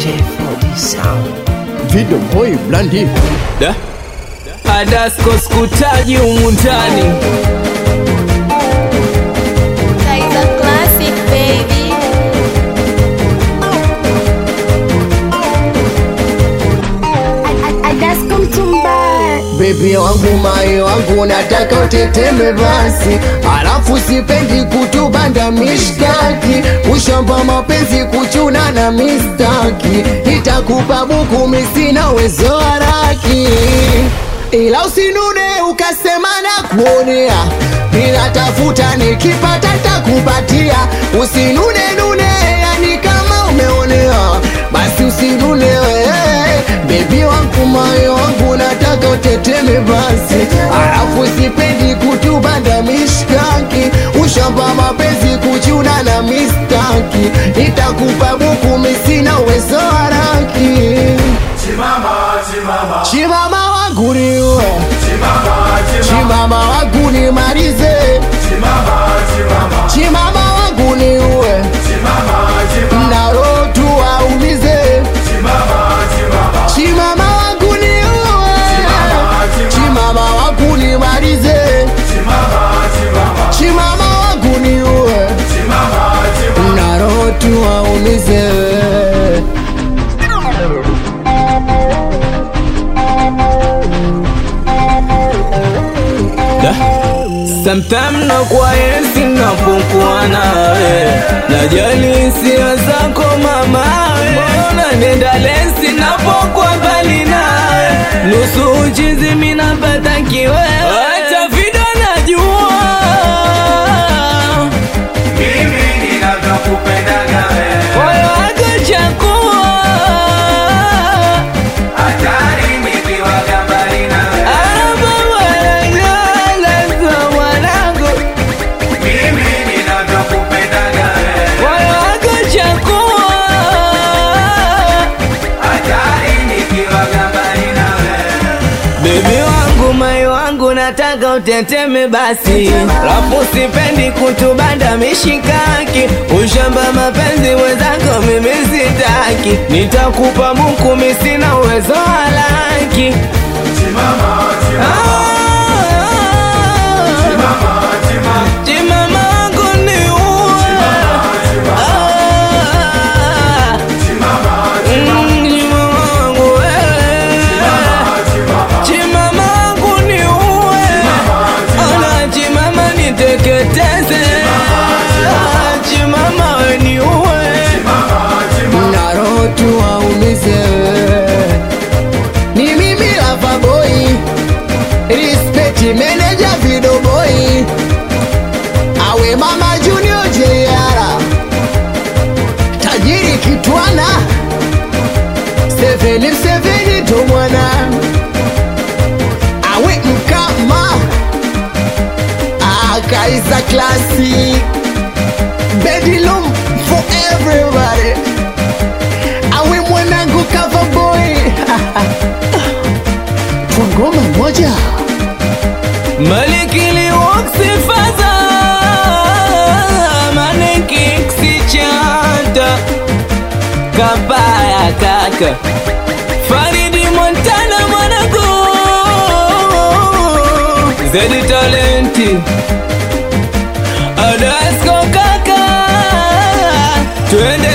J4D Sound. Video boy blandi Da Adasko skutaji umundani Kaiza classic baby. Adasko mtumba. baby wangu mai wangu nataka uteteme basi, alafu sipendi kutubanda mishkaki, ushamba mapenzi kuchuna na mistaki, nitakupa buku misina uwezo haraki, ila usinune ukasema na kuonea, ninatafuta nikipata takupatia, usinune nune yani kama umeonea, basi usinune baby wangu moyo wangu nataka uteteme basi, alafu sipendi kutubanda mishkaki, ushamba mapenzi kuchuna na mistaki, nitakupa buku misina uwezo haraki. Chimama wangu niwe, chimama wangu nimalize, chimama wangu niwe, na roho tu waumize, chimama wangu niwe, chimama wangu nimalize, chimama wangu niwe, na roho tu waumize. Sometime na kwa yensi napokuwa nawe, najali hisia zako mama mbona nenda lensi napokuwa mbali nawe, nusu uchizi minapata kiwewe, hata video najua mimi ninavyokupendaga wewe, moyo wako chakua hatari nikiwaga mbali nawe, nataka uteteme basi, lafu sipendi kutubanda mishikaki, ushamba mapenzi wezako mimi sitaki, nitakupa buku misina uwezo halaki. Chimama wangu ni uwe, teketeze chimama weni uwe, na roho tu waumize. Ni mimi lava boy, respect manager video boy, awe mama junior JR, tajiri kitwana 7 to mwana, awe mkama Kaiza classic, bedroom for everybody, awe mwanangu cover boy Tungoma moja Malikili waksi faza maneki ksichanta Kapaya kaka Faridi Montana mwanangu Zedi talenti Adasko kaka, twende